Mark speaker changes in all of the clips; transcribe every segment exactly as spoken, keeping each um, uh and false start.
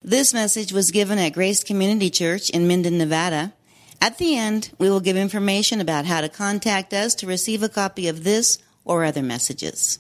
Speaker 1: This message was given at Grace Community Church in Minden, Nevada. At the end, we will give information about how to contact us to receive a copy of this or other messages.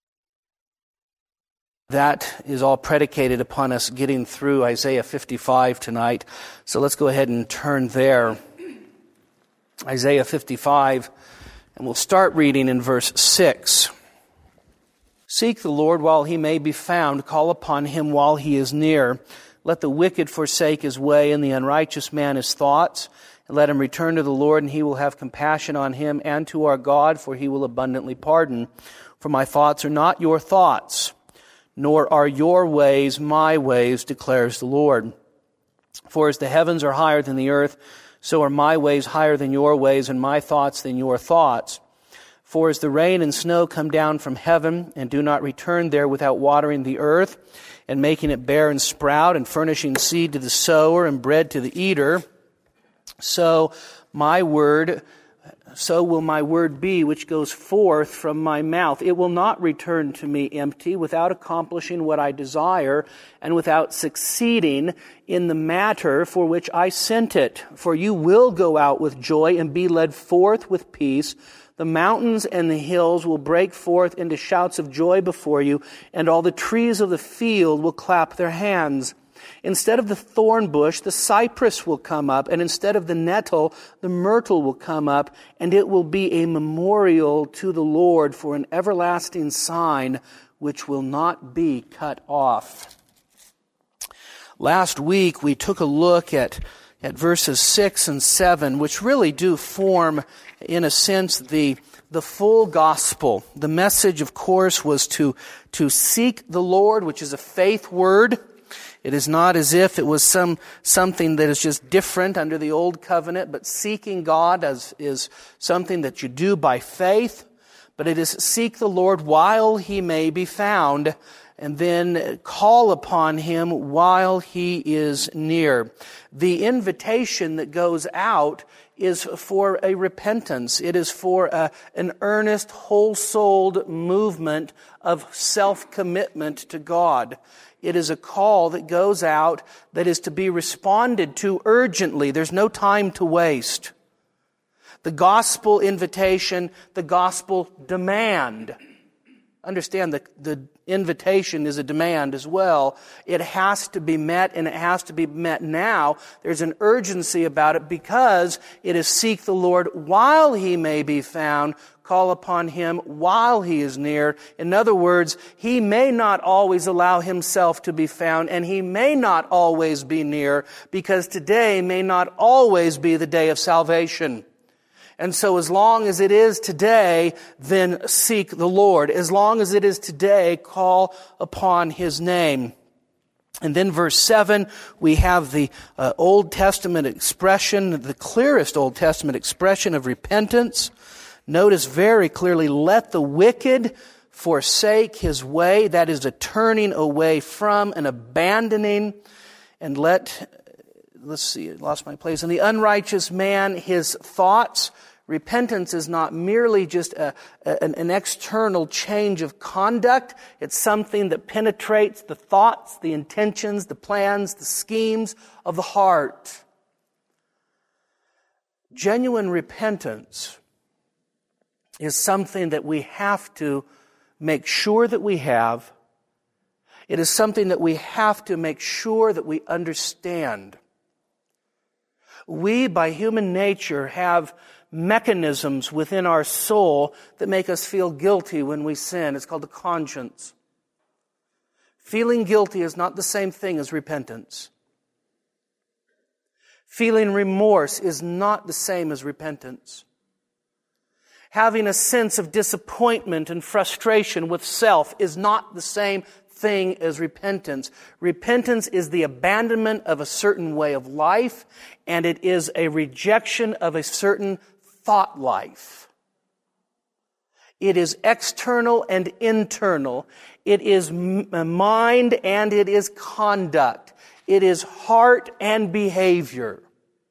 Speaker 2: That is all predicated upon us getting through Isaiah fifty-five tonight. So let's go ahead and turn there. Isaiah fifty-five, and we'll start reading in verse six. Seek the Lord while he may be found. Call upon him while he is near. Let the wicked forsake his way, and the unrighteous man his thoughts. And let him return to the Lord, and he will have compassion on him, and to our God, for he will abundantly pardon. For my thoughts are not your thoughts, nor are your ways my ways, declares the Lord. For as the heavens are higher than the earth, so are my ways higher than your ways, and my thoughts than your thoughts. For as the rain and snow come down from heaven, and do not return there without watering the earth, and making it bear and sprout, and furnishing seed to the sower, and bread to the eater, so my word, so will my word be which goes forth from my mouth. It will not return to me empty, without accomplishing what I desire, and without succeeding in the matter for which I sent it. For you will go out with joy and be led forth with peace. The mountains and the hills will break forth into shouts of joy before you, and all the trees of the field will clap their hands. Instead of the thorn bush, the cypress will come up, and instead of the nettle, the myrtle will come up, and it will be a memorial to the Lord for an everlasting sign which will not be cut off. Last week, we took a look at, at verses six and seven, which really do form, in a sense, the the full gospel. The message, of course, was to, to seek the Lord, which is a faith word. It is not as if it was some something that is just different under the old covenant, but seeking God as, is something that you do by faith. But it is seek the Lord while he may be found, and then call upon him while he is near. The invitation that goes out is for a repentance. It is for a, an earnest, whole-souled movement of self-commitment to God. It is a call that goes out that is to be responded to urgently. There's no time to waste. The gospel invitation, the gospel demand. Understand that the invitation is a demand as well. It has to be met, and it has to be met now. There's an urgency about it because it is seek the Lord while he may be found. Call upon him while he is near. In other words, he may not always allow himself to be found, and he may not always be near, because today may not always be the day of salvation. And so as long as it is today, then seek the Lord. As long as it is today, call upon his name. And then verse seven, we have the uh, Old Testament expression, the clearest Old Testament expression of repentance. Notice very clearly, let the wicked forsake his way. That is a turning away from, an abandoning. And let, let's see, I lost my place. And the unrighteous man, his thoughts. Repentance is not merely just a, a, an external change of conduct. It's something that penetrates the thoughts, the intentions, the plans, the schemes of the heart. Genuine repentance is something that we have to make sure that we have. It is something that we have to make sure that we understand. We, by human nature, have mechanisms within our soul that make us feel guilty when we sin. It's called the conscience. Feeling guilty is not the same thing as repentance. Feeling remorse is not the same as repentance. Having a sense of disappointment and frustration with self is not the same thing as repentance. Repentance is the abandonment of a certain way of life, and it is a rejection of a certain thought life. It is external and internal. It is mind and it is conduct. It is heart and behavior.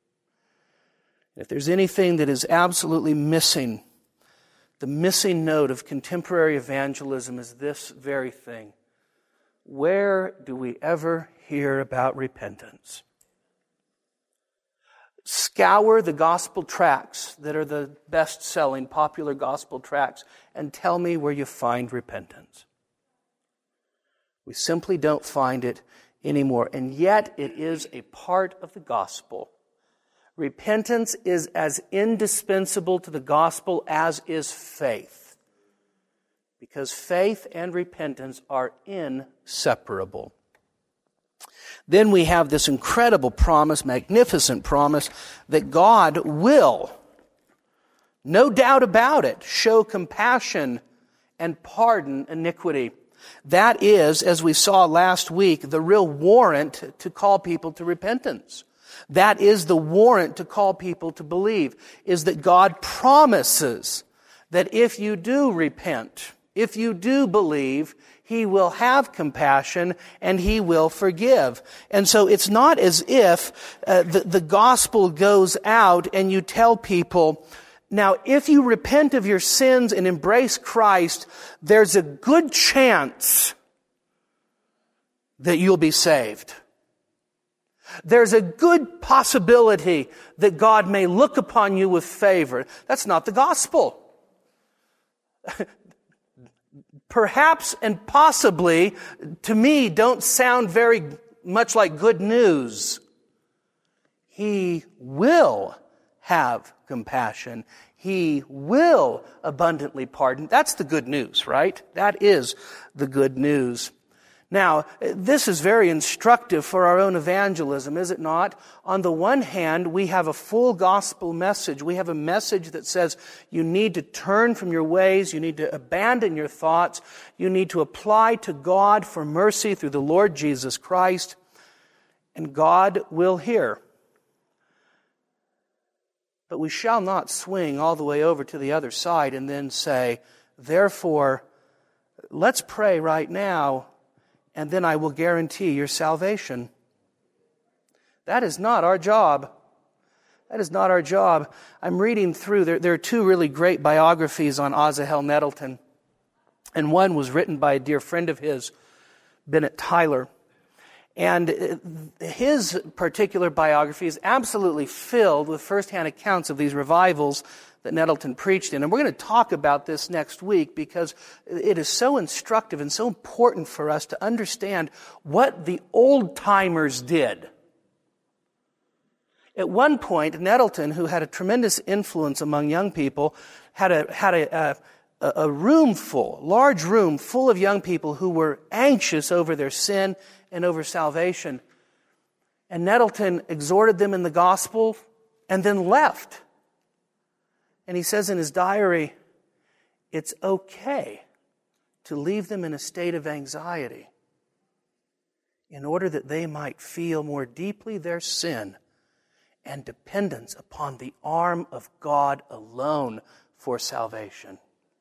Speaker 2: If there's anything that is absolutely missing, the missing note of contemporary evangelism is this very thing. where do we ever hear about repentance? Scour the gospel tracts that are the best-selling popular gospel tracts and tell me where you find repentance. We simply don't find it anymore, and yet it is a part of the gospel. Repentance is as indispensable to the gospel as is faith, because faith and repentance are inseparable. Then we have this incredible promise, magnificent promise, that God will, no doubt about it, show compassion and pardon iniquity. That is, as we saw last week, the real warrant to call people to repentance. That is the warrant to call people to believe, is that God promises that if you do repent, if you do believe, He will have compassion and He will forgive. And so it's not as if uh, the, the gospel goes out and you tell people, now if you repent of your sins and embrace Christ, there's a good chance that you'll be saved. There's a good possibility that God may look upon you with favor. That's not the gospel. Perhaps and possibly, to me, don't sound very much like good news. He will have compassion. He will abundantly pardon. That's the good news, right? That is the good news. Now, this is very instructive for our own evangelism, is it not? On the one hand, we have a full gospel message. We have a message that says you need to turn from your ways, you need to abandon your thoughts, you need to apply to God for mercy through the Lord Jesus Christ, and God will hear. But we shall not swing all the way over to the other side and then say, therefore, let's pray right now, and then I will guarantee your salvation. That is not our job. That is not our job. I'm reading through, there, there are two really great biographies on Asahel Nettleton. And one was written by a dear friend of his, Bennett Tyler. And his particular biography is absolutely filled with firsthand accounts of these revivals that Nettleton preached in. And we're going to talk about this next week because it is so instructive and so important for us to understand what the old-timers did. At one point, Nettleton, who had a tremendous influence among young people, had a had a, a, a room full, large room full of young people who were anxious over their sin and over salvation. And Nettleton exhorted them in the gospel and then left. And he says in his diary, it's okay to leave them in a state of anxiety in order that they might feel more deeply their sin and dependence upon the arm of God alone for salvation.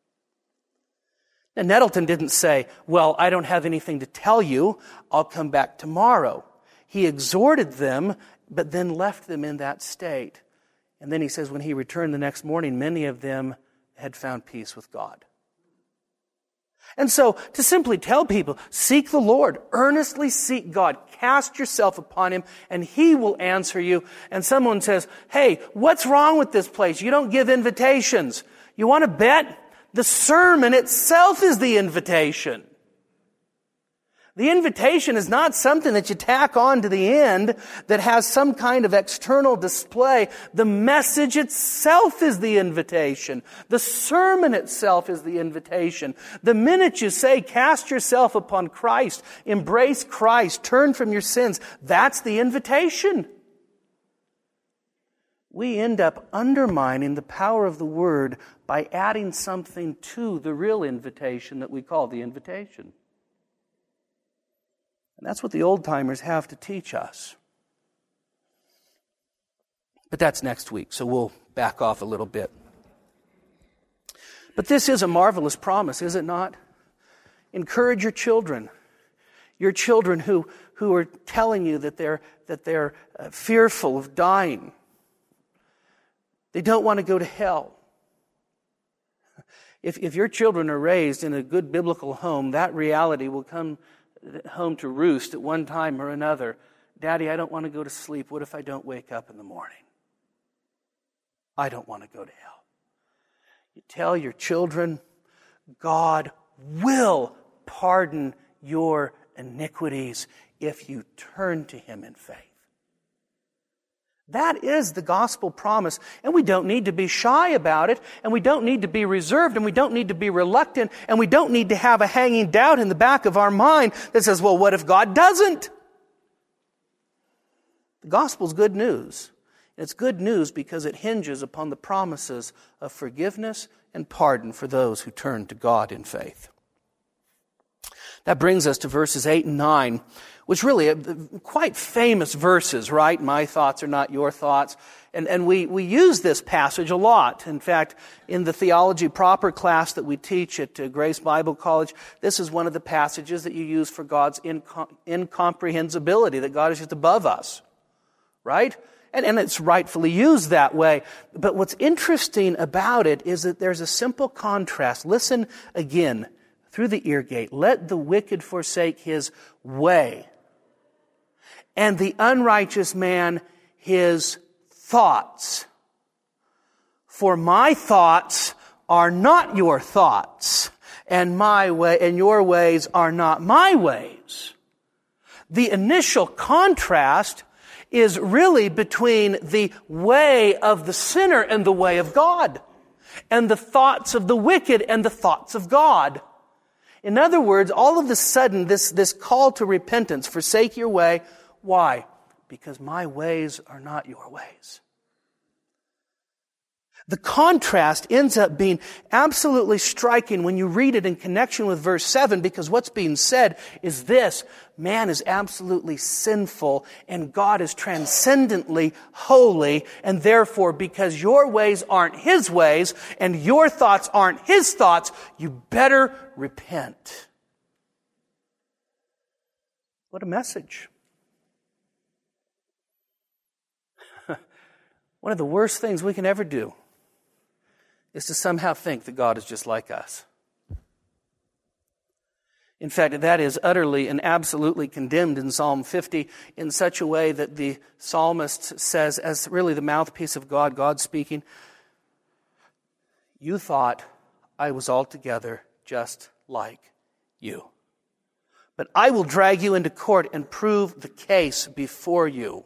Speaker 2: And Nettleton didn't say, well, I don't have anything to tell you, I'll come back tomorrow. He exhorted them, but then left them in that state. And then he says when he returned the next morning, many of them had found peace with God. And so to simply tell people, seek the Lord, earnestly seek God, cast yourself upon Him, and He will answer you. And someone says, hey, what's wrong with this place? You don't give invitations. You want to bet? The sermon itself is the invitation. The invitation is not something that you tack on to the end that has some kind of external display. The message itself is the invitation. The sermon itself is the invitation. The minute you say, cast yourself upon Christ, embrace Christ, turn from your sins, that's the invitation. We end up undermining the power of the Word by adding something to the real invitation that we call the invitation. And that's what the old-timers have to teach us. But that's next week, so we'll back off a little bit. But this is a marvelous promise, is it not? Encourage your children. Your children who, who are telling you that they're, that they're uh, fearful of dying. They don't want to go to hell. If, if your children are raised in a good biblical home, that reality will come home to roost at one time or another, Daddy, I don't want to go to sleep. What if I don't wake up in the morning? I don't want to go to hell. You tell your children, God will pardon your iniquities if you turn to Him in faith. That is the gospel promise, and we don't need to be shy about it, and we don't need to be reserved, and we don't need to be reluctant, and we don't need to have a hanging doubt in the back of our mind that says, well, what if God doesn't? The gospel's good news. It's good news because it hinges upon the promises of forgiveness and pardon for those who turn to God in faith. That brings us to verses eight and nine, which really are quite famous verses, right? My thoughts are not your thoughts. And, and we, we use this passage a lot. In fact, in the Theology Proper class that we teach at uh, Grace Bible College, this is one of the passages that you use for God's incom- incomprehensibility, that God is just above us, right? And, and it's rightfully used that way. But what's interesting about it is that there's a simple contrast. Listen again through the ear gate. Let the wicked forsake his way, and the unrighteous man his thoughts. For my thoughts are not your thoughts, and my way and your ways are not my ways. The initial contrast is really between the way of the sinner and the way of God, and the thoughts of the wicked and the thoughts of God. In other words, all of a sudden, this, this call to repentance, forsake your way. Why? Because my ways are not your ways. The contrast ends up being absolutely striking when you read it in connection with verse seven, because what's being said is this: man is absolutely sinful and God is transcendently holy, and therefore, because your ways aren't His ways and your thoughts aren't His thoughts, you better repent. What a message. One of the worst things we can ever do is to somehow think that God is just like us. In fact, that is utterly and absolutely condemned in Psalm fifty in such a way that the psalmist says, as really the mouthpiece of God, God speaking, you thought I was altogether just like you. But I will drag you into court and prove the case before you.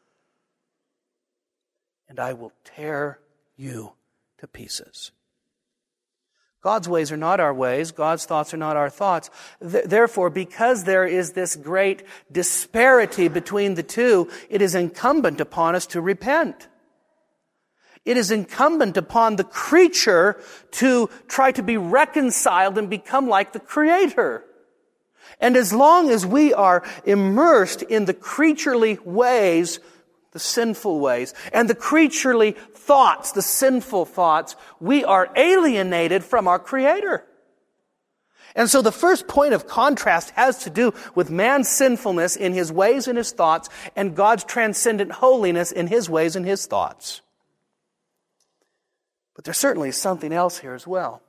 Speaker 2: And I will tear you to pieces. God's ways are not our ways. God's thoughts are not our thoughts. Th- therefore, because there is this great disparity between the two, it is incumbent upon us to repent. It is incumbent upon the creature to try to be reconciled and become like the Creator. And as long as we are immersed in the creaturely ways, the sinful ways, and the creaturely thoughts, the sinful thoughts, we are alienated from our Creator. And so the first point of contrast has to do with man's sinfulness in his ways and his thoughts, and God's transcendent holiness in His ways and His thoughts. But there certainly is something else here as well.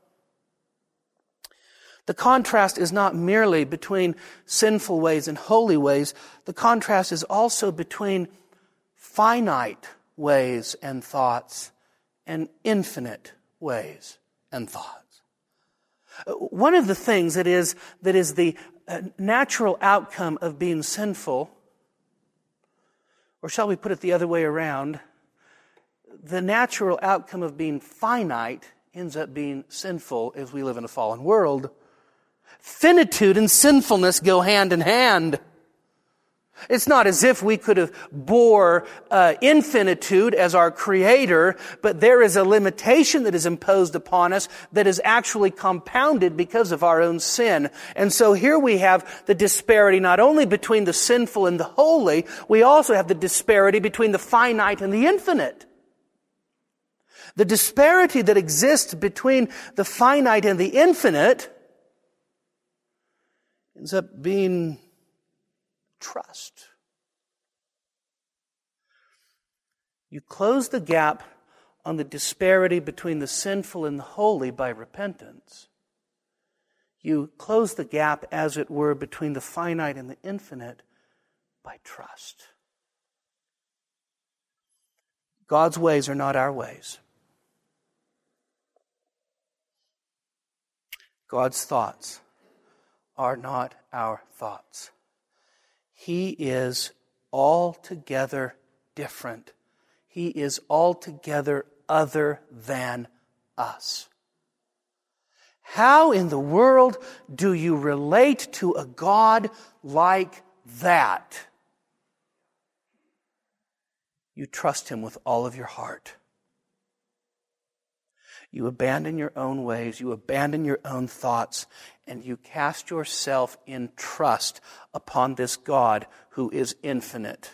Speaker 2: The contrast is not merely between sinful ways and holy ways. The contrast is also between finite ways and thoughts and infinite ways and thoughts. One of the things that is that is the natural outcome of being sinful, or shall we put it the other way around, the natural outcome of being finite ends up being sinful as we live in a fallen world. Finitude and sinfulness go hand in hand. It's not as if we could have bore uh, infinitude as our Creator, but there is a limitation that is imposed upon us that is actually compounded because of our own sin. And so here we have the disparity not only between the sinful and the holy, we also have the disparity between the finite and the infinite. The disparity that exists between the finite and the infinite ends up being trust. You close the gap on the disparity between the sinful and the holy by repentance. You close the gap, as it were, between the finite and the infinite by trust. God's ways are not our ways. God's thoughts are not our thoughts. He is altogether different. He is altogether other than us. How in the world do you relate to a God like that? You trust Him with all of your heart. You abandon your own ways, you abandon your own thoughts, and you cast yourself in trust upon this God who is infinite.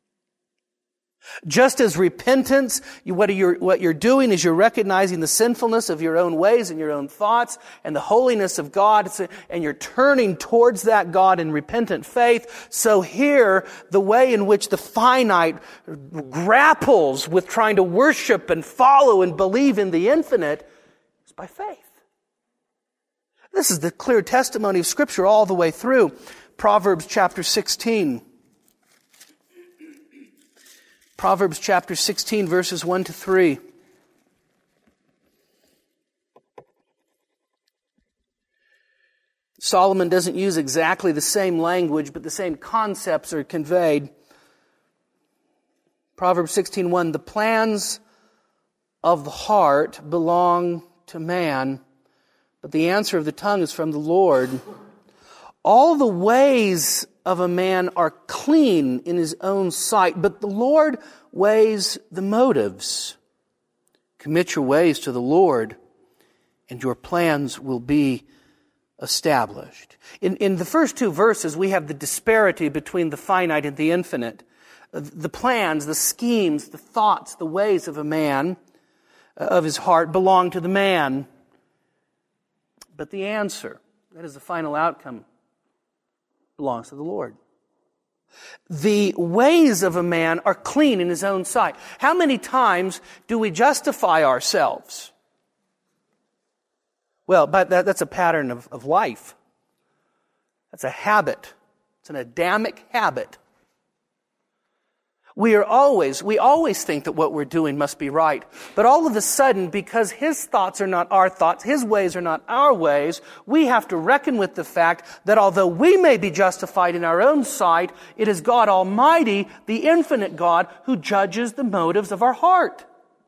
Speaker 2: Just as repentance, you, what, you're, what you're doing is you're recognizing the sinfulness of your own ways and your own thoughts and the holiness of God, and you're turning towards that God in repentant faith. So here, the way in which the finite grapples with trying to worship and follow and believe in the infinite is by faith. This is the clear testimony of Scripture all the way through. Proverbs chapter sixteen. Proverbs chapter sixteen, verses one to three. Solomon doesn't use exactly the same language, but the same concepts are conveyed. Proverbs sixteen one, the plans of the heart belong to man, but the answer of the tongue is from the Lord. All the ways of a man are clean in his own sight, but the Lord weighs the motives. Commit your ways to the Lord, and your plans will be established. In, in the first two verses, we have the disparity between the finite and the infinite. The plans, the schemes, the thoughts, the ways of a man, of his heart, belong to the man. But the answer, that is the final outcome, belongs to the Lord. The ways of a man are clean in his own sight. How many times do we justify ourselves? Well, but that, that's a pattern of, of life. That's a habit. It's an Adamic habit. We are always, we always think that what we're doing must be right. But all of a sudden, because His thoughts are not our thoughts, His ways are not our ways, we have to reckon with the fact that although we may be justified in our own sight, it is God Almighty, the infinite God, who judges the motives of our heart.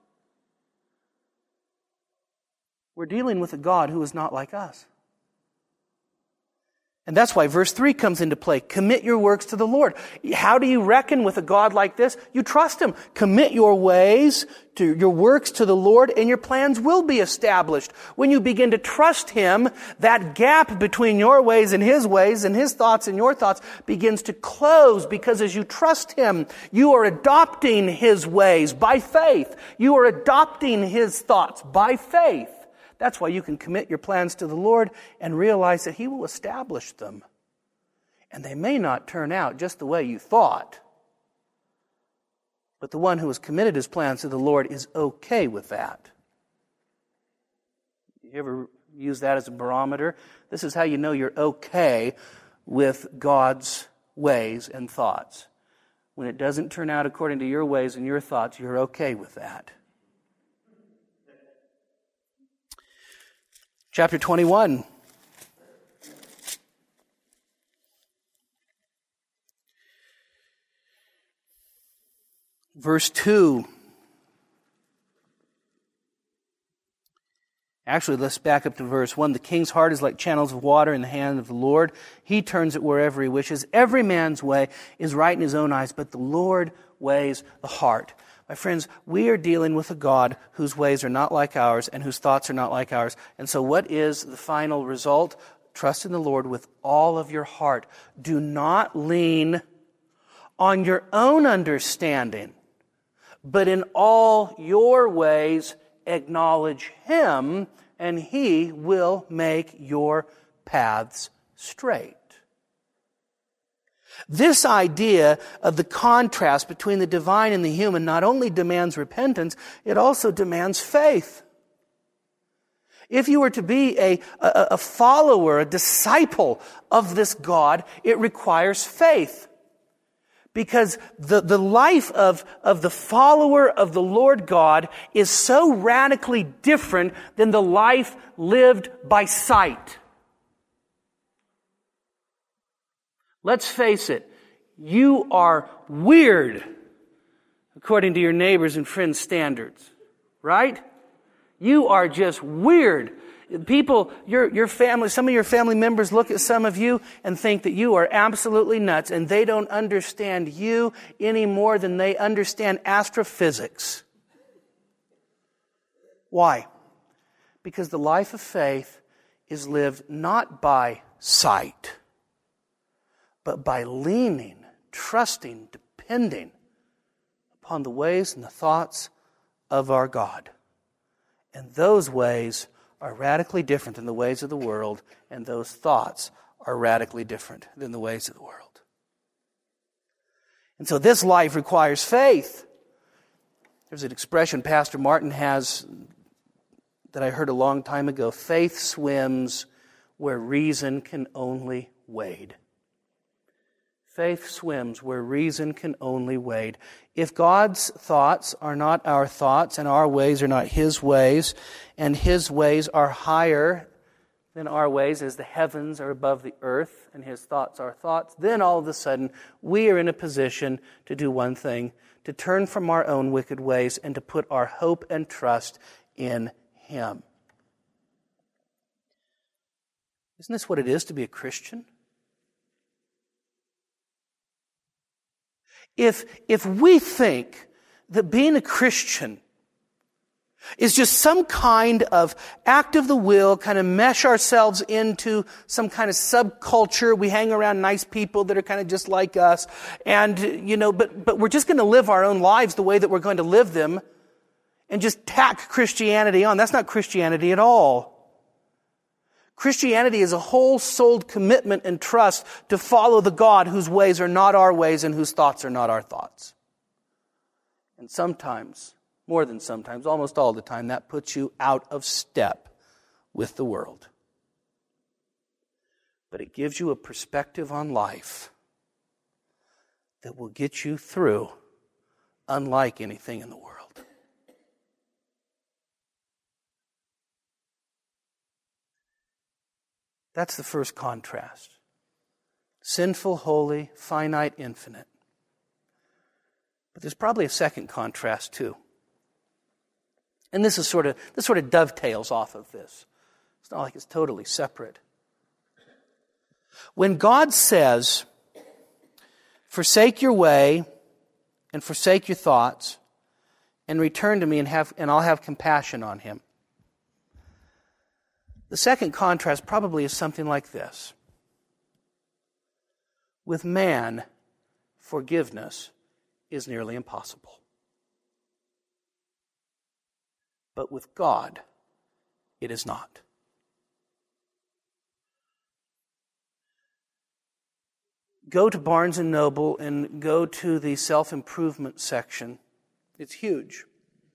Speaker 2: We're dealing with a God who is not like us. And that's why verse three comes into play. Commit your works to the Lord. How do you reckon with a God like this? You trust Him. Commit your ways, to your works to the Lord, and your plans will be established. When you begin to trust Him, that gap between your ways and His ways and His thoughts and your thoughts begins to close, because as you trust Him, you are adopting His ways by faith. You are adopting His thoughts by faith. That's why you can commit your plans to the Lord and realize that He will establish them. And they may not turn out just the way you thought. But the one who has committed his plans to the Lord is okay with that. You ever use that as a barometer? This is how you know you're okay with God's ways and thoughts. When it doesn't turn out according to your ways and your thoughts, you're okay with that. Chapter twenty-one. Verse two. Actually, let's back up to verse one. The king's heart is like channels of water in the hand of the Lord. He turns it wherever He wishes. Every man's way is right in his own eyes, but the Lord weighs the heart. My friends, we are dealing with a God whose ways are not like ours and whose thoughts are not like ours. And so what is the final result? Trust in the Lord with all of your heart. Do not lean on your own understanding, but in all your ways acknowledge Him, and He will make your paths straight. This idea of the contrast between the divine and the human not only demands repentance, it also demands faith. If you were to be a, a, a follower, a disciple of this God, it requires faith. Because the, the life of, of the follower of the Lord God is so radically different than the life lived by sight. Let's face it, you are weird according to your neighbors' and friends' standards, right? You are just weird. People, your, your family, some of your family members look at some of you and think that you are absolutely nuts, and they don't understand you any more than they understand astrophysics. Why? Because the life of faith is lived not by sight, but by leaning, trusting, depending upon the ways and the thoughts of our God. And those ways are radically different than the ways of the world, and those thoughts are radically different than the ways of the world. And so this life requires faith. There's an expression Pastor Martin has that I heard a long time ago: faith swims where reason can only wade. Faith swims where reason can only wade. If God's thoughts are not our thoughts, and our ways are not His ways, and His ways are higher than our ways, as the heavens are above the earth, and His thoughts are thoughts, then all of a sudden we are in a position to do one thing: to turn from our own wicked ways and to put our hope and trust in Him. Isn't this what it is to be a Christian? If, if we think that being a Christian is just some kind of act of the will, kind of mesh ourselves into some kind of subculture, we hang around nice people that are kind of just like us, and, you know, but, but we're just going to live our own lives the way that we're going to live them, and just tack Christianity on. That's not Christianity at all. Christianity is a whole-souled commitment and trust to follow the God whose ways are not our ways and whose thoughts are not our thoughts. And sometimes, more than sometimes, almost all the time, that puts you out of step with the world. But it gives you a perspective on life that will get you through unlike anything in the world. That's the first contrast. Sinful, holy, finite, infinite. But there's probably a second contrast too. And this is sort of this sort of dovetails off of this. It's not like it's totally separate. When God says, "Forsake your way and forsake your thoughts, and return to me, and have and I'll have compassion on him," the second contrast probably is something like this. With man, forgiveness is nearly impossible. But with God, it is not. Go to Barnes and Noble and go to the self-improvement section. It's huge.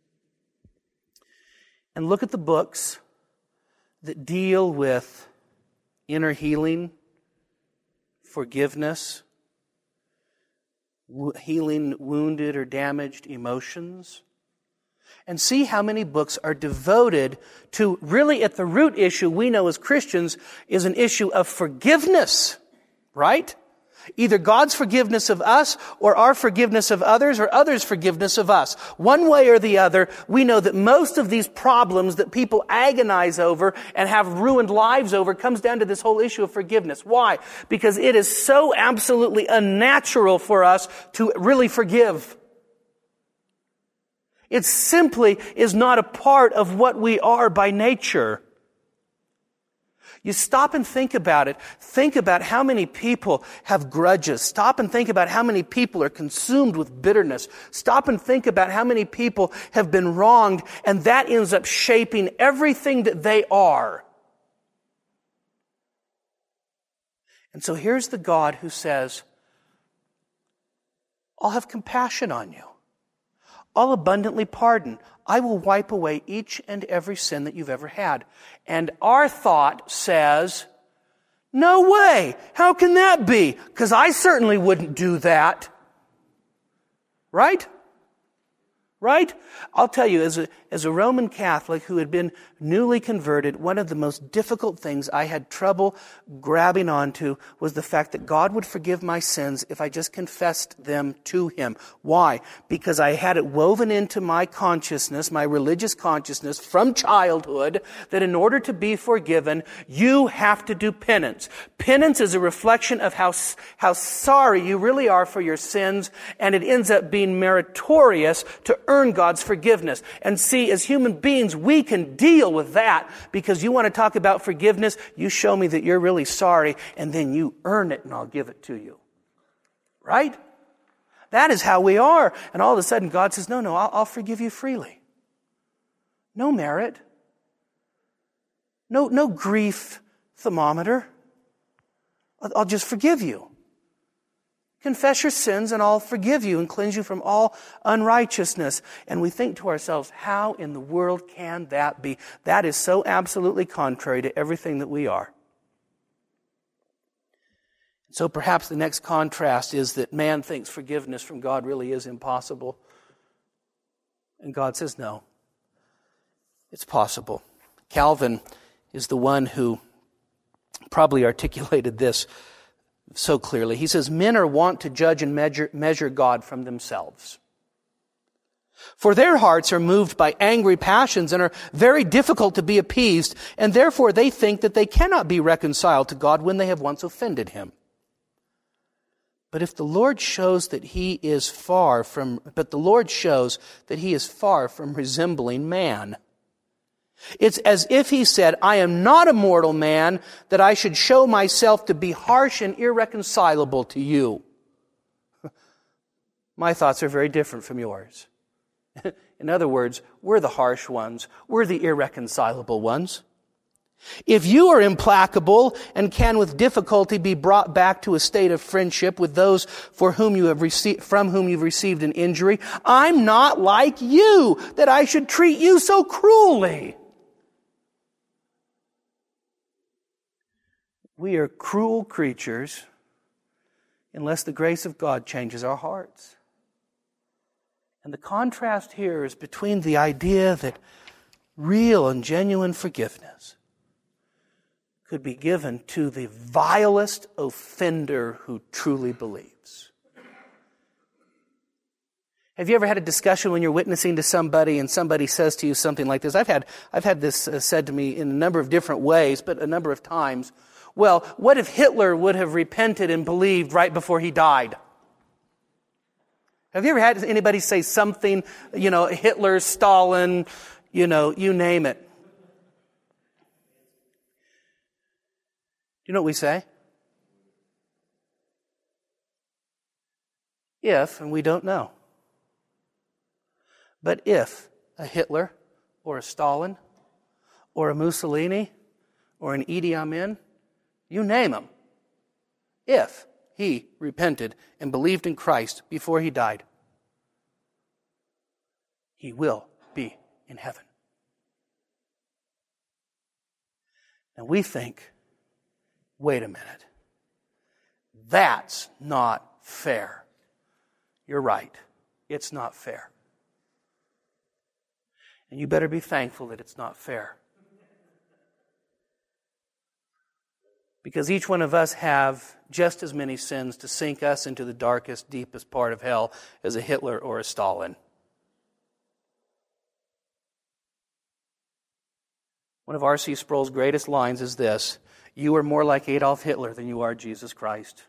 Speaker 2: And look at the books that deal with inner healing, forgiveness, w- healing wounded or damaged emotions, and see how many books are devoted to really at the root issue we know as Christians is an issue of forgiveness, right? Either God's forgiveness of us or our forgiveness of others or others' forgiveness of us. One way or the other, we know that most of these problems that people agonize over and have ruined lives over comes down to this whole issue of forgiveness. Why? Because it is so absolutely unnatural for us to really forgive. It simply is not a part of what we are by nature. You stop and think about it. Think about how many people have grudges. Stop and think about how many people are consumed with bitterness. Stop and think about how many people have been wronged, and that ends up shaping everything that they are. And so here's the God who says, I'll have compassion on you. I'll abundantly pardon. I will wipe away each and every sin that you've ever had. And our thought says, no way! How can that be? Because I certainly wouldn't do that. Right? Right? I'll tell you, as a, as a Roman Catholic who had been newly converted, one of the most difficult things I had trouble grabbing onto was the fact that God would forgive my sins if I just confessed them to Him. Why? Because I had it woven into my consciousness, my religious consciousness from childhood, that in order to be forgiven, you have to do penance. Penance is a reflection of how, how sorry you really are for your sins, and it ends up being meritorious to earn God's forgiveness. And see, as human beings, we can deal with that, because you want to talk about forgiveness, you show me that you're really sorry, and then you earn it and I'll give it to you. Right? That is how we are. And all of a sudden God says, no, no, I'll, I'll forgive you freely. No merit. No, no grief thermometer. I'll, I'll just forgive you. Confess your sins and I'll forgive you and cleanse you from all unrighteousness. And we think to ourselves, how in the world can that be? That is so absolutely contrary to everything that we are. So perhaps the next contrast is that man thinks forgiveness from God really is impossible. And God says, no, it's possible. Calvin is the one who probably articulated this so clearly. He says, men are wont to judge and measure, measure God from themselves. For their hearts are moved by angry passions and are very difficult to be appeased, and therefore they think that they cannot be reconciled to God when they have once offended Him. But if the Lord shows that He is far from, but the Lord shows that He is far from resembling man. It's as if He said, I am not a mortal man that I should show myself to be harsh and irreconcilable to you. My thoughts are very different from yours. In other words, we're the harsh ones. We're the irreconcilable ones. If you are implacable and can with difficulty be brought back to a state of friendship with those for whom you have received, from whom you've received an injury, I'm not like you that I should treat you so cruelly. We are cruel creatures unless the grace of God changes our hearts. And the contrast here is between the idea that real and genuine forgiveness could be given to the vilest offender who truly believes. Have you ever had a discussion when you're witnessing to somebody and somebody says to you something like this? I've had I've had this uh, said to me in a number of different ways, but a number of times. Well, what if Hitler would have repented and believed right before he died? Have you ever had anybody say something, you know, Hitler, Stalin, you know, you name it? You know what we say? If, and we don't know. But if a Hitler or a Stalin or a Mussolini or an Idi Amin, you name him, if he repented and believed in Christ before he died, he will be in heaven. And we think, wait a minute, that's not fair. You're right, it's not fair. And you better be thankful that it's not fair. Because each one of us have just as many sins to sink us into the darkest, deepest part of hell as a Hitler or a Stalin. One of R C Sproul's greatest lines is this: you are more like Adolf Hitler than you are Jesus Christ.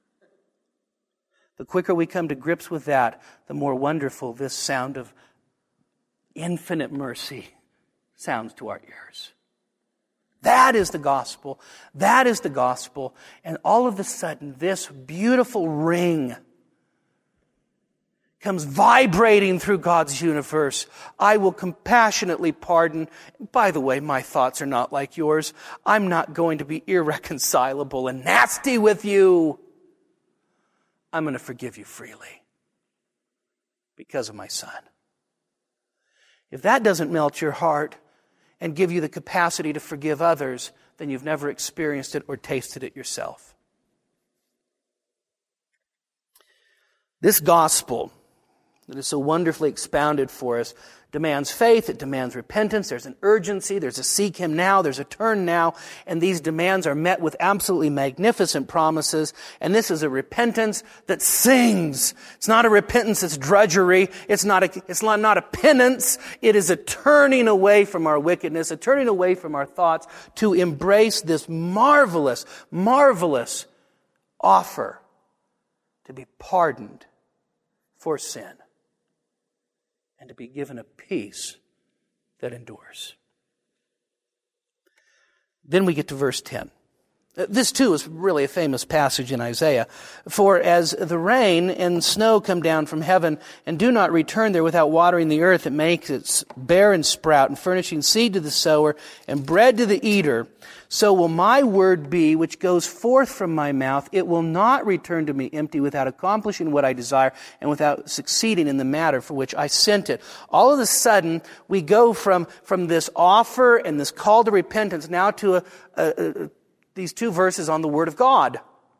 Speaker 2: The quicker we come to grips with that, the more wonderful this sound of infinite mercy sounds to our ears. That is the gospel. That is the gospel. And all of a sudden, this beautiful ring comes vibrating through God's universe. I will compassionately pardon. By the way, my thoughts are not like yours. I'm not going to be irreconcilable and nasty with you. I'm going to forgive you freely because of my Son. If that doesn't melt your heart and give you the capacity to forgive others, then you've never experienced it or tasted it yourself. This gospel that is so wonderfully expounded for us demands faith, it demands repentance, there's an urgency, there's a seek Him now, there's a turn now, and these demands are met with absolutely magnificent promises, and this is a repentance that sings. It's not a repentance that's drudgery, it's not a, it's not, not a penance, it is a turning away from our wickedness, a turning away from our thoughts to embrace this marvelous, marvelous offer to be pardoned for sin, and to be given a peace that endures. Then we get to verse ten. This too is really a famous passage in Isaiah. For as the rain and snow come down from heaven and do not return there without watering the earth, it makes it bear and sprout and furnishing seed to the sower and bread to the eater, so will my word be which goes forth from my mouth. It will not return to me empty without accomplishing what I desire and without succeeding in the matter for which I sent it. All of a sudden, we go from, from this offer and this call to repentance now to a, a, a these two verses on the Word of God.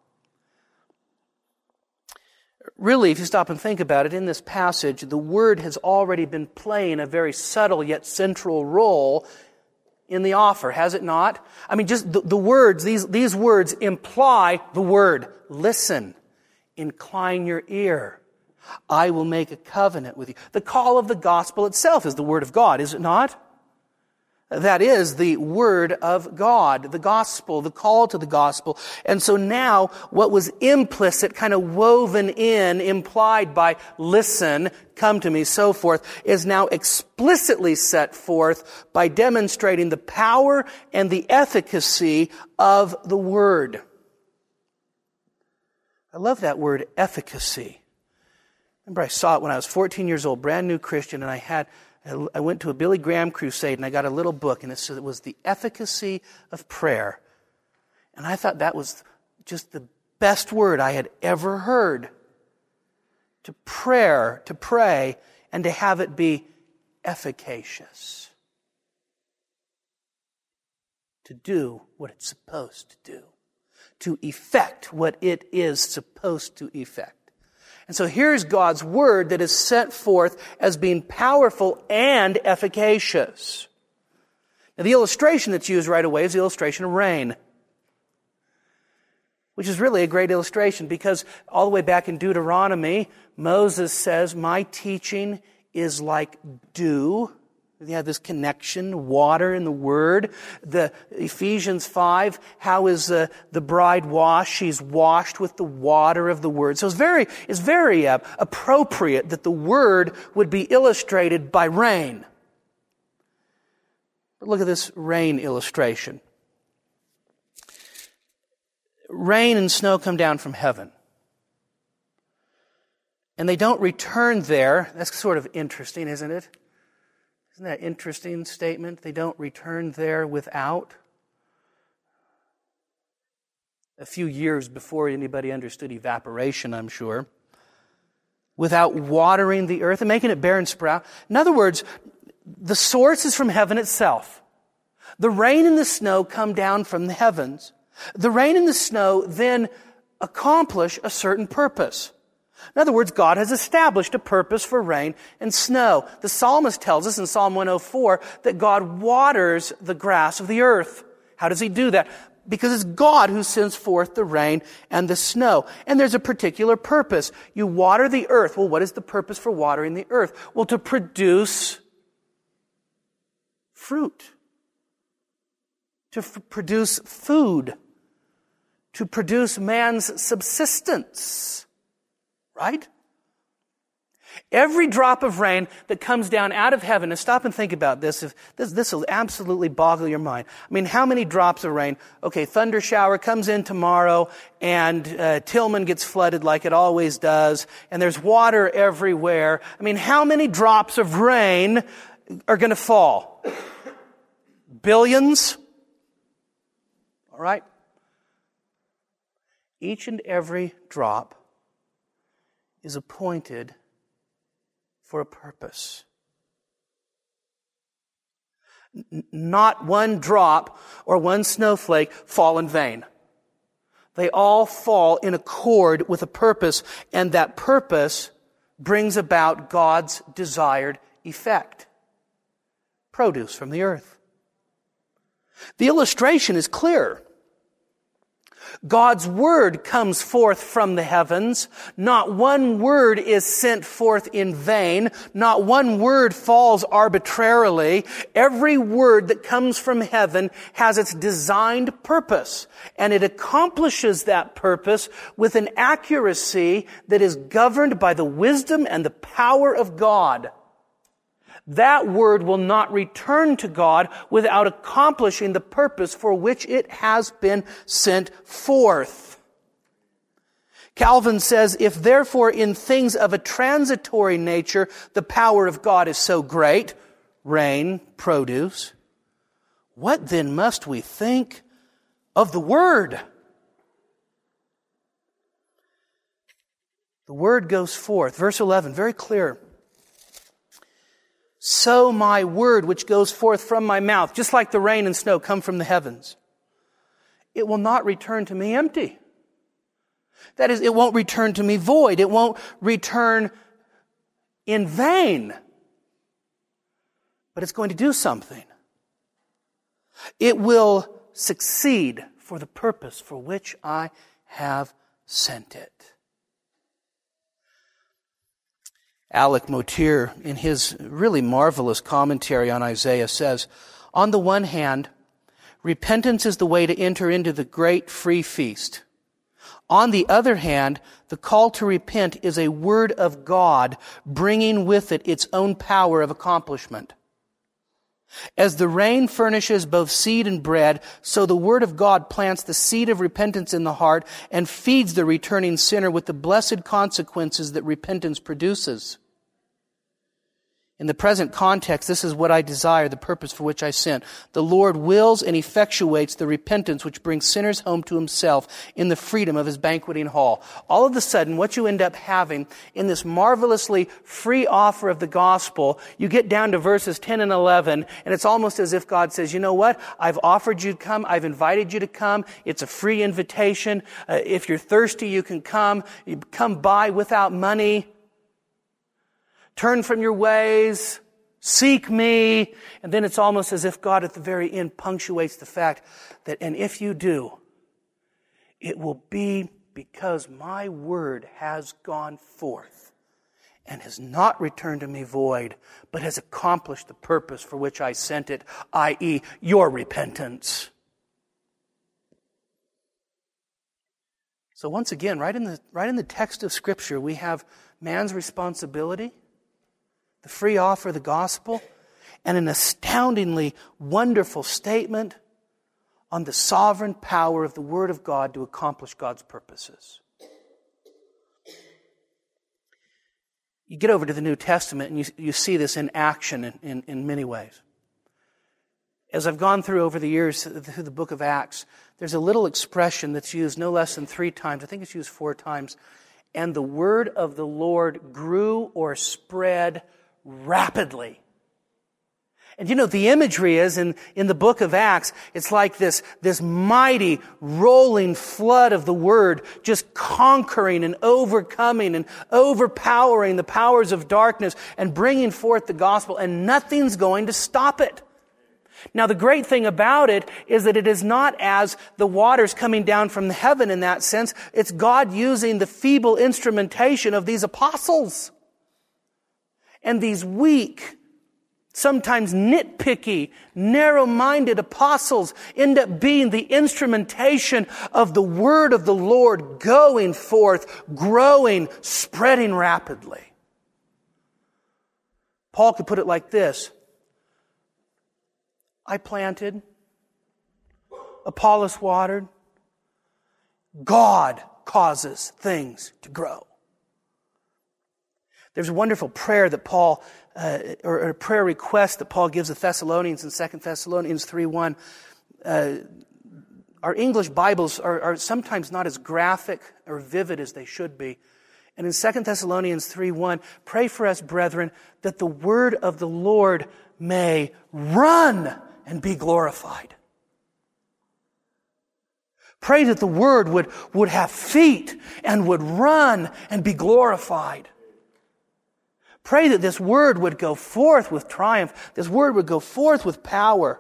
Speaker 2: Really, if you stop and think about it, in this passage, the Word has already been playing a very subtle yet central role in the offer, has it not? I mean, just the, the words, these, these words imply the word. Listen, incline your ear. I will make a covenant with you. The call of the gospel itself is the Word of God, is it not? That is the Word of God, the gospel, the call to the gospel. And so now what was implicit, kind of woven in, implied by listen, come to me, so forth, is now explicitly set forth by demonstrating the power and the efficacy of the Word. I love that word, efficacy. Remember, I saw it when I was fourteen years old, brand new Christian, and I had I went to a Billy Graham crusade and I got a little book and it said it was The Efficacy of Prayer. And I thought that was just the best word I had ever heard. To prayer, to pray, and to have it be efficacious. To do what it's supposed to do. To effect what it is supposed to effect. And so here's God's Word that is set forth as being powerful and efficacious. Now the illustration that's used right away is the illustration of rain, which is really a great illustration because all the way back in Deuteronomy, Moses says, my teaching is like dew. You have this connection, water and the Word. The Ephesians five, how is the, the bride washed? She's washed with the water of the Word. So it's very, it's very uh, appropriate that the Word would be illustrated by rain. But look at this rain illustration. Rain and snow come down from heaven. And they don't return there. That's sort of interesting, isn't it? Isn't that an interesting statement? They don't return there without. A few years before anybody understood evaporation, I'm sure. Without watering the earth and making it bear and sprout. In other words, the source is from heaven itself. The rain and the snow come down from the heavens. The rain and the snow then accomplish a certain purpose. In other words, God has established a purpose for rain and snow. The psalmist tells us in Psalm one oh four that God waters the grass of the earth. How does He do that? Because it's God who sends forth the rain and the snow. And there's a particular purpose. You water the earth. Well, what is the purpose for watering the earth? Well, to produce fruit. To f- produce food. To produce man's subsistence. Right? Every drop of rain that comes down out of heaven, and stop and think about this, if this, this will absolutely boggle your mind. I mean, how many drops of rain? Okay, thunder shower comes in tomorrow, and uh, Tillman gets flooded like it always does, and there's water everywhere. I mean, how many drops of rain are going to fall? Billions? All right? Each and every drop is appointed for a purpose. N- not one drop or one snowflake fall in vain. They all fall in accord with a purpose, and that purpose brings about God's desired effect. Produce from the earth. The illustration is clear. God's word comes forth from the heavens. Not one word is sent forth in vain. Not one word falls arbitrarily. Every word that comes from heaven has its designed purpose, and it accomplishes that purpose with an accuracy that is governed by the wisdom and the power of God. That word will not return to God without accomplishing the purpose for which it has been sent forth. Calvin says, if therefore in things of a transitory nature the power of God is so great, rain, produce, what then must we think of the Word? The Word goes forth. Verse eleven, very clear. So my word which goes forth from my mouth, just like the rain and snow come from the heavens, it will not return to me empty. That is, it won't return to me void. It won't return in vain. But it's going to do something. It will succeed for the purpose for which I have sent it. Alec Motyer, in his really marvelous commentary on Isaiah, says, on the one hand, repentance is the way to enter into the great free feast. On the other hand, the call to repent is a word of God, bringing with it its own power of accomplishment. As the rain furnishes both seed and bread, so the word of God plants the seed of repentance in the heart and feeds the returning sinner with the blessed consequences that repentance produces. In the present context, this is what I desire, the purpose for which I sent. The Lord wills and effectuates the repentance which brings sinners home to Himself in the freedom of His banqueting hall. All of a sudden, what you end up having in this marvelously free offer of the gospel, you get down to verses ten and eleven, and it's almost as if God says, you know what? I've offered you to come. I've invited you to come. It's a free invitation. Uh, if you're thirsty, you can come. You come by without money. Turn from your ways, seek me. And then it's almost as if God at the very end punctuates the fact that, and if you do, it will be because my word has gone forth and has not returned to me void, but has accomplished the purpose for which I sent it, that is your repentance. So once again, right in the, right in the text of Scripture, we have man's responsibility, the free offer of the gospel, and an astoundingly wonderful statement on the sovereign power of the Word of God to accomplish God's purposes. You get over to the New Testament and you, you see this in action in, in, in many ways. As I've gone through over the years through the book of Acts, there's a little expression that's used no less than three times. I think it's used four times. And the word of the Lord grew or spread rapidly. And you know, the imagery is in, in the book of Acts, it's like this, this mighty rolling flood of the word just conquering and overcoming and overpowering the powers of darkness and bringing forth the gospel, and nothing's going to stop it. Now, the great thing about it is that it is not as the waters coming down from heaven in that sense. It's God using the feeble instrumentation of these apostles. And these weak, sometimes nitpicky, narrow-minded apostles end up being the instrumentation of the word of the Lord going forth, growing, spreading rapidly. Paul could put it like this: I planted, Apollos watered, God causes things to grow. There's a wonderful prayer that Paul, uh, or, or a prayer request that Paul gives the Thessalonians in Second Thessalonians three one. Uh, our English Bibles are, are sometimes not as graphic or vivid as they should be. And in Second Thessalonians three one, pray for us, brethren, that the word of the Lord may run and be glorified. Pray that the Word would, would have feet and would run and be glorified. Pray that this Word would go forth with triumph. This Word would go forth with power.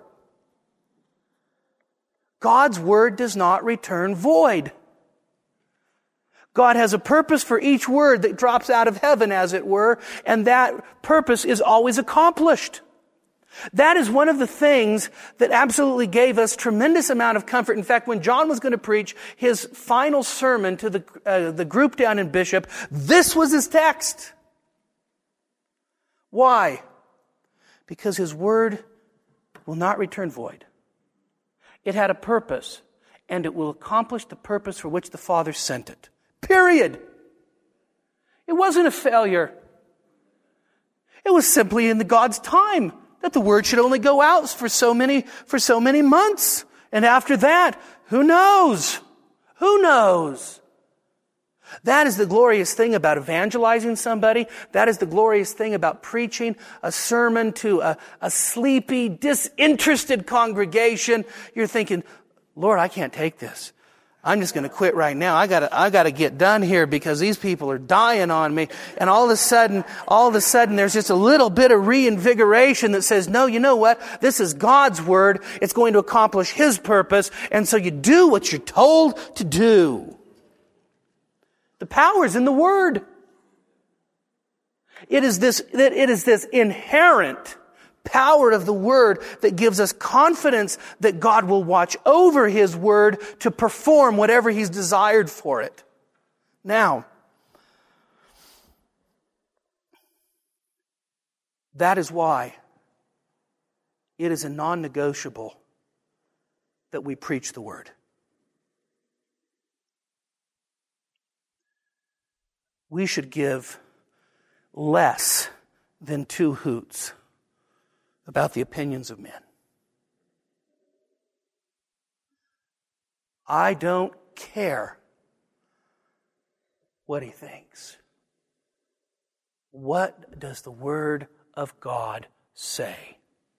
Speaker 2: God's Word does not return void. God has a purpose for each word that drops out of heaven, as it were, and that purpose is always accomplished. That is one of the things that absolutely gave us tremendous amount of comfort. In fact, when John was going to preach his final sermon to the, uh, the group down in Bishop, this was his text. Why? Because his word will not return void. It had a purpose, and it will accomplish the purpose for which the Father sent it. Period. It wasn't a failure. It was simply in the God's time that the word should only go out for so many, for so many months. And after that, who knows? Who knows? That is the glorious thing about evangelizing somebody. That is the glorious thing about preaching a sermon to a, a sleepy, disinterested congregation. You're thinking, Lord, I can't take this. I'm just going to quit right now. I gotta, I gotta get done here because these people are dying on me. And all of a sudden, all of a sudden, there's just a little bit of reinvigoration that says, no, you know what? This is God's word. It's going to accomplish His purpose. And so you do what you're told to do. The power's in the word. It is this, that it is this inherent power of the word that gives us confidence that God will watch over His word to perform whatever He's desired for it. Now, that is why it is a non-negotiable that we preach the word. We should give less than two hoots about the opinions of men. I don't care what he thinks. What does the Word of God say?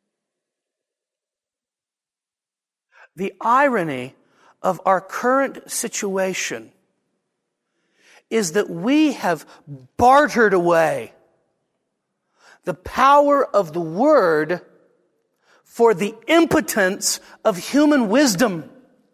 Speaker 2: The irony of our current situation is that we have bartered away the power of the Word for the impotence of human wisdom.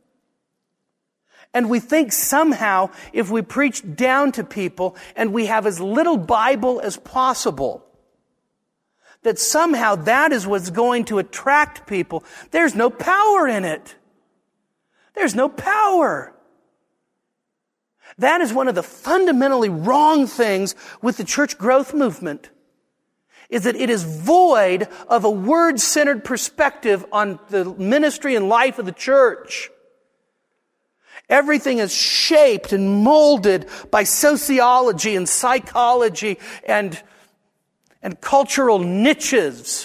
Speaker 2: And we think somehow if we preach down to people and we have as little Bible as possible, that somehow that is what's going to attract people. There's no power in it. There's no power. That is one of the fundamentally wrong things with the church growth movement, is that it is void of a word-centered perspective on the ministry and life of the church. Everything is shaped and molded by sociology and psychology and, and cultural niches.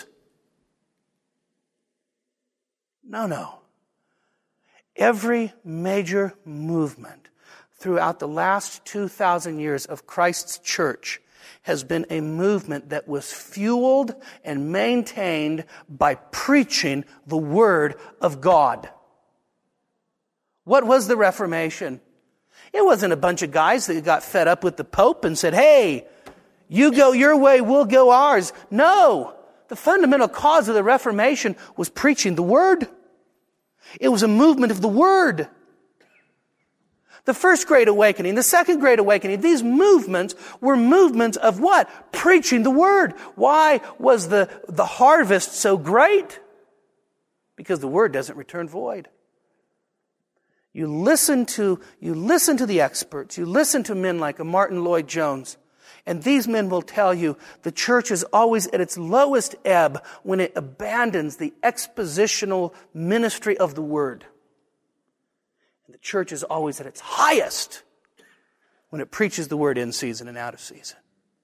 Speaker 2: No, no. Every major movement throughout the last two thousand years of Christ's church has been a movement that was fueled and maintained by preaching the Word of God. What was the Reformation? It wasn't a bunch of guys that got fed up with the Pope and said, hey, you go your way, we'll go ours. No, the fundamental cause of the Reformation was preaching the Word. It was a movement of the Word. The first Great Awakening, the second Great Awakening, these movements were movements of what? Preaching the Word. Why was the, the harvest so great? Because the Word doesn't return void. You listen to, you listen to the experts, you listen to men like a Martin Lloyd-Jones, and these men will tell you the church is always at its lowest ebb when it abandons the expositional ministry of the Word. The church is always at its highest when it preaches the Word in season and out of season.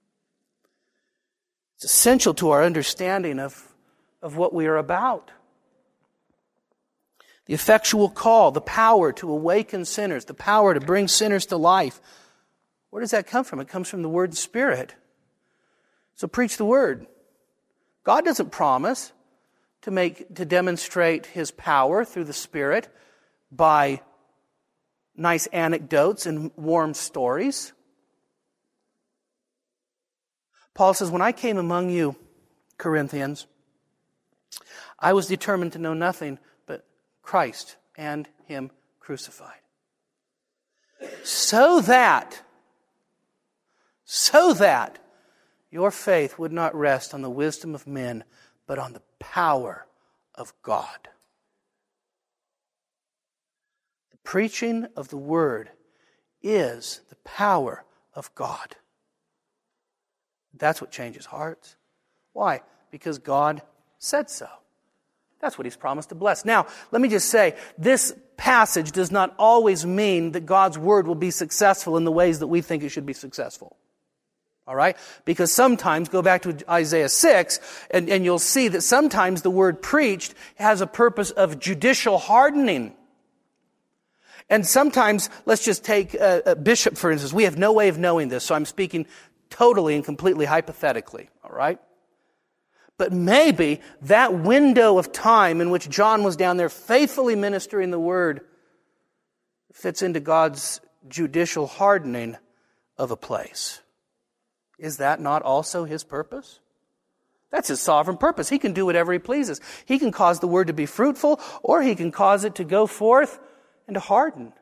Speaker 2: It's essential to our understanding of, of what we are about. The effectual call, the power to awaken sinners, the power to bring sinners to life. Where does that come from? It comes from the Word and Spirit. So preach the Word. God doesn't promise to make to demonstrate his power through the Spirit by nice anecdotes and warm stories. Paul says, when I came among you, Corinthians, I was determined to know nothing but Christ and him crucified. So that, so that your faith would not rest on the wisdom of men, but on the power of God. The preaching of the Word is the power of God. That's what changes hearts. Why? Because God said so. That's what He's promised to bless. Now, let me just say, this passage does not always mean that God's Word will be successful in the ways that we think it should be successful. All right? Because sometimes, go back to Isaiah six, and, and you'll see that sometimes the word preached has a purpose of judicial hardening. And sometimes, let's just take a, a bishop, for instance. We have no way of knowing this, so I'm speaking totally and completely hypothetically. All right? But maybe that window of time in which John was down there faithfully ministering the word fits into God's judicial hardening of a place. Is that not also His purpose? That's His sovereign purpose. He can do whatever He pleases. He can cause the word to be fruitful, or He can cause it to go forth and to harden.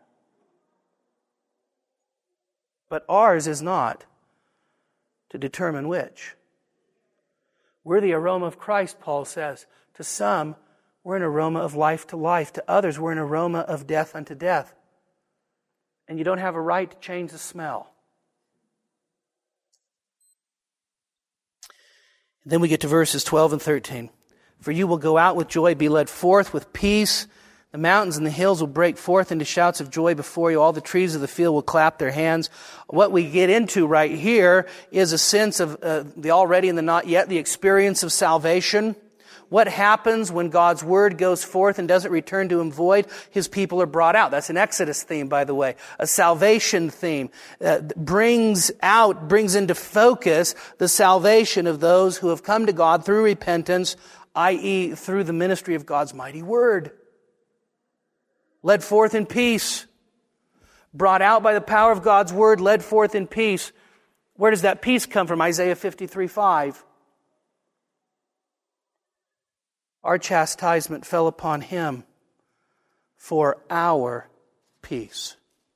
Speaker 2: But ours is not to determine which. We're the aroma of Christ, Paul says. To some, we're an aroma of life to life. To others, we're an aroma of death unto death. And you don't have a right to change the smell. Then we get to verses twelve and thirteen. For you will go out with joy, be led forth with peace. The mountains and the hills will break forth into shouts of joy before you. All the trees of the field will clap their hands. What we get into right here is a sense of uh, the already and the not yet, the experience of salvation. What happens when God's word goes forth and doesn't return to Him void? His people are brought out. That's an Exodus theme, by the way. A salvation theme uh, brings out, brings into focus the salvation of those who have come to God through repentance, that is through the ministry of God's mighty word. Led forth in peace. Brought out by the power of God's word, led forth in peace. Where does that peace come from? Isaiah fifty-three five. Our chastisement fell upon Him for our peace.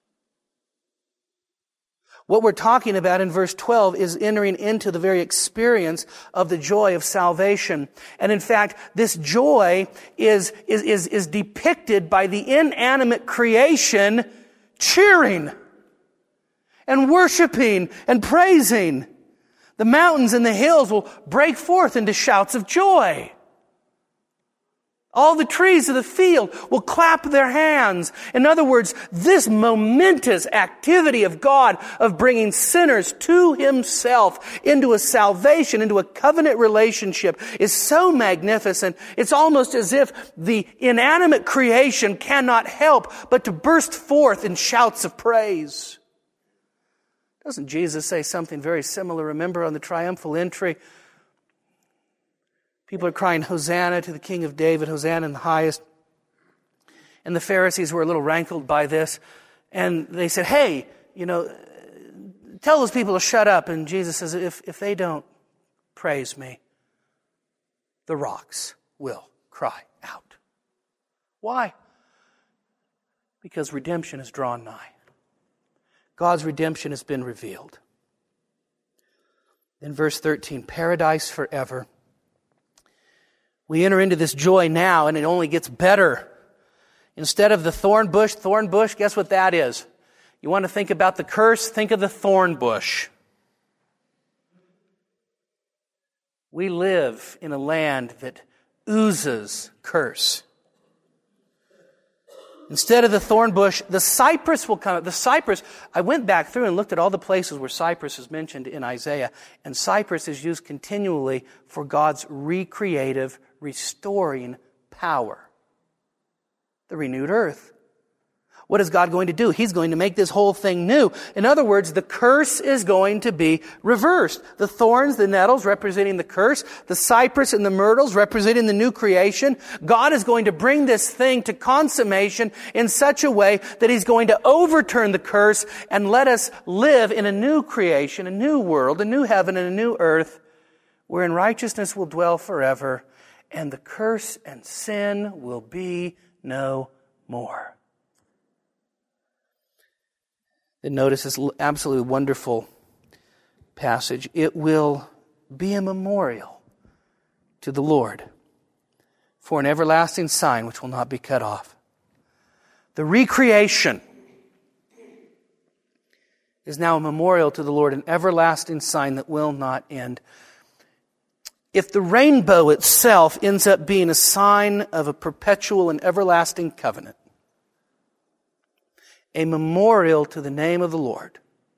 Speaker 2: What we're talking about in verse twelve is entering into the very experience of the joy of salvation. And in fact, this joy is, is, is, is depicted by the inanimate creation cheering and worshiping and praising. The mountains and the hills will break forth into shouts of joy. All the trees of the field will clap their hands. In other words, this momentous activity of God of bringing sinners to Himself into a salvation, into a covenant relationship is so magnificent. It's almost as if the inanimate creation cannot help but to burst forth in shouts of praise. Doesn't Jesus say something very similar? Remember on the triumphal entry, people are crying, Hosanna to the King of David, Hosanna in the highest. And the Pharisees were a little rankled by this. And they said, hey, you know, tell those people to shut up. And Jesus says, if, if they don't praise me, the rocks will cry out. Why? Because redemption is drawn nigh. God's redemption has been revealed. In verse thirteen, paradise forever. We enter into this joy now, and it only gets better. Instead of the thorn bush, thorn bush, guess what that is? You want to think about the curse? Think of the thorn bush. We live in a land that oozes curse. Instead of the thorn bush, the cypress will come. The cypress, I went back through and looked at all the places where cypress is mentioned in Isaiah, and cypress is used continually for God's recreative, restoring power. The renewed earth. What is God going to do? He's going to make this whole thing new. In other words, the curse is going to be reversed. The thorns, the nettles representing the curse, the cypress and the myrtles representing the new creation. God is going to bring this thing to consummation in such a way that He's going to overturn the curse and let us live in a new creation, a new world, a new heaven and a new earth, wherein righteousness will dwell forever, and the curse and sin will be no more. And notice this absolutely wonderful passage. It will be a memorial to the Lord for an everlasting sign which will not be cut off. The recreation is now a memorial to the Lord, an everlasting sign that will not end. If the rainbow itself ends up being a sign of a perpetual and everlasting covenant, a memorial to the name of the Lord,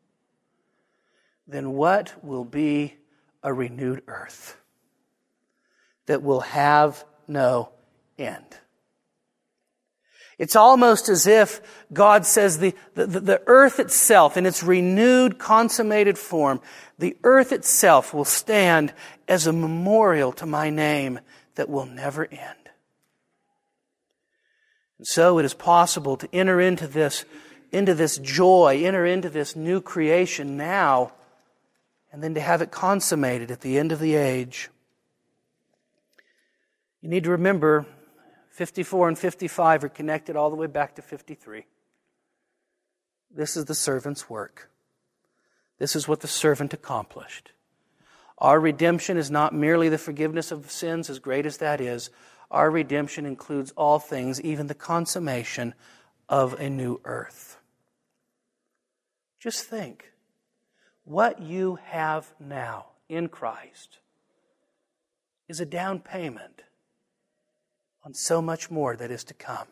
Speaker 2: then what will be a renewed earth that will have no end? It's almost as if God says the, the, the earth itself, in its renewed, consummated form, the earth itself will stand as a memorial to my name that will never end. And so it is possible to enter into this, into this joy, enter into this new creation now, and then to have it consummated at the end of the age. You need to remember, fifty-four and fifty-five are connected all the way back to fifty-three. This is the servant's work. This is what the servant accomplished. Our redemption is not merely the forgiveness of sins, as great as that is. Our redemption includes all things, even the consummation of a new earth. Just think, what you have now in Christ is a down payment on so much more that is to come.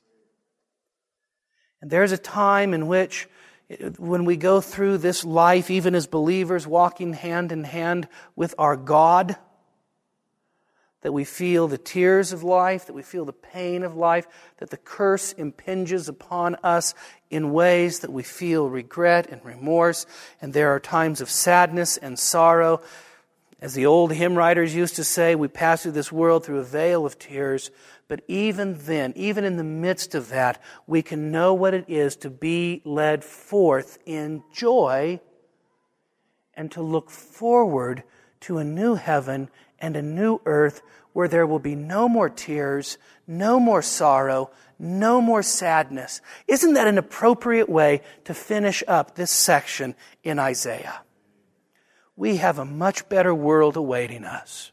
Speaker 2: And there's a time in which, when we go through this life, even as believers walking hand in hand with our God, that we feel the tears of life, that we feel the pain of life, that the curse impinges upon us in ways that we feel regret and remorse, and there are times of sadness and sorrow. As the old hymn writers used to say, we pass through this world through a veil of tears, but even then, even in the midst of that, we can know what it is to be led forth in joy and to look forward to a new heaven and a new earth where there will be no more tears, no more sorrow, no more sadness. Isn't that an appropriate way to finish up this section in Isaiah? We have a much better world awaiting us.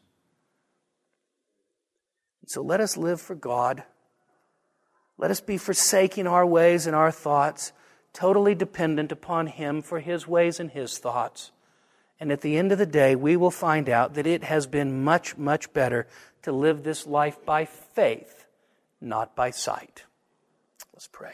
Speaker 2: So let us live for God. Let us be forsaking our ways and our thoughts, totally dependent upon Him for His ways and His thoughts. And at the end of the day, we will find out that it has been much, much better to live this life by faith, not by sight. Let's pray.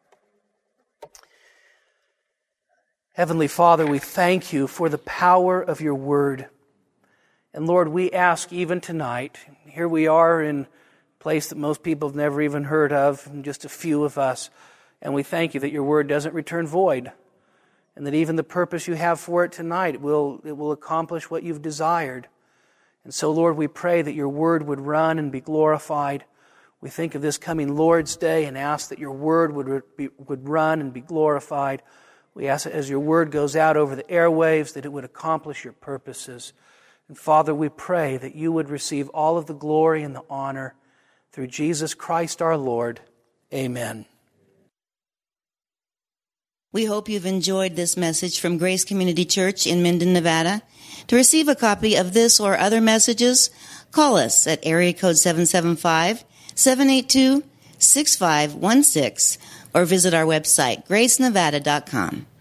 Speaker 2: Heavenly Father, we thank You for the power of Your Word. And Lord, we ask even tonight, here we are in a place that most people have never even heard of, just a few of us, and we thank You that Your Word doesn't return void, and that even the purpose You have for it tonight, it will, it will accomplish what You've desired. And so, Lord, we pray that Your Word would run and be glorified. We think of this coming Lord's Day and ask that Your Word would, be, would run and be glorified. We ask that as Your Word goes out over the airwaves, that it would accomplish Your purposes. And Father, we pray that You would receive all of the glory and the honor through Jesus Christ our Lord. Amen.
Speaker 1: We hope you've enjoyed this message from Grace Community Church in Minden, Nevada. To receive a copy of this or other messages, call us at area code seven seven five, seven eight two, six five one six or visit our website, grace nevada dot com.